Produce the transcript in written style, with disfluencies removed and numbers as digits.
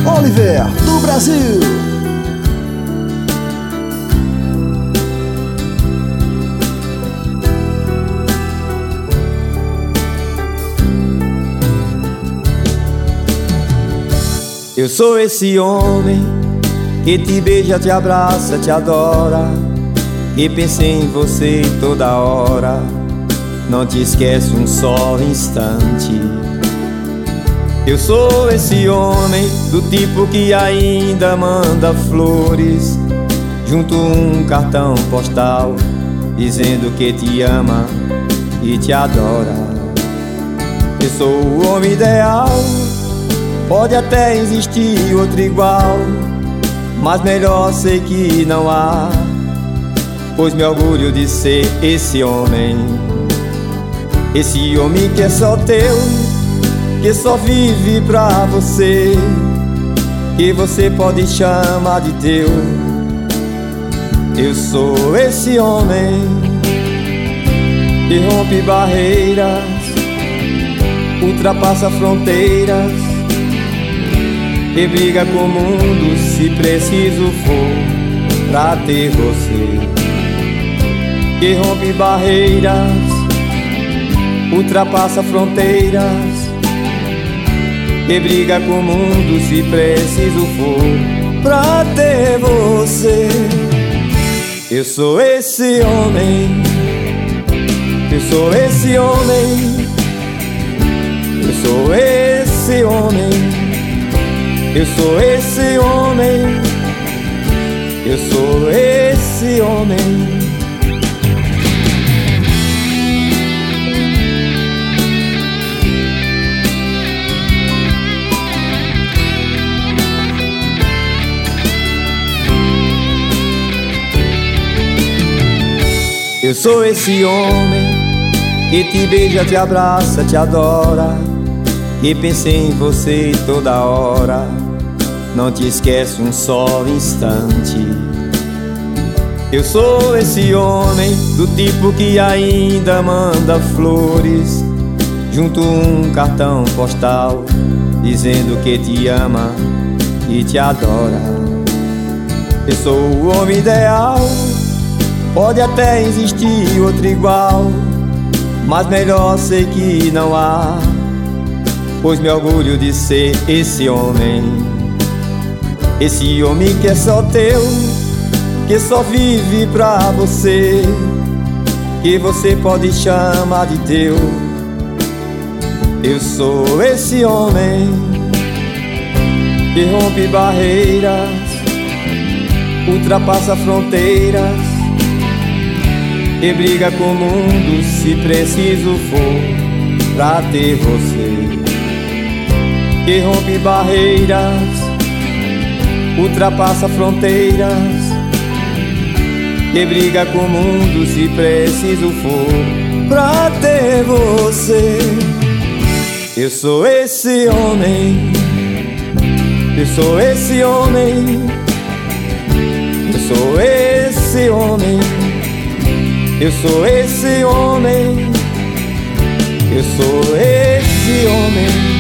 Oliver do Brasil. Eu sou esse homem que te beija, te abraça, te adora, que pensa em você toda hora, não te esquece um só instante. Eu sou esse homem do tipo que ainda manda flores junto um cartão postal, dizendo que te ama e te adora. Eu sou o homem ideal, pode até existir outro igual, mas melhor sei que não há, pois me orgulho de ser esse homem. Esse homem que é só teu, que só vive pra você, que você pode chamar de teu. Eu sou esse homem que rompe barreiras, ultrapassa fronteiras, e briga com o mundo se preciso for pra ter você. Que rompe barreiras, ultrapassa fronteiras, e briga com o mundo se preciso for pra ter você. Eu sou esse homem, eu sou esse homem, eu sou esse homem, eu sou esse homem, eu sou esse homem. Eu sou esse homem que te beija, te abraça, te adora, que pensa em você toda hora, não te esquece um só instante. Eu sou esse homem do tipo que ainda manda flores junto um cartão postal, dizendo que te ama e te adora. Eu sou o homem ideal, pode até existir outro igual, mas melhor sei que não há, pois me orgulho de ser esse homem. Esse homem que é só teu, que só vive pra você, que você pode chamar de teu. Eu sou esse homem que rompe barreiras, ultrapassa fronteiras, e briga com o mundo se preciso for pra ter você. Que rompe barreiras, ultrapassa fronteiras, e briga com o mundo se preciso for pra ter você. Eu sou esse homem, eu sou esse homem, eu sou esse homem, eu sou esse homem, eu sou esse homem.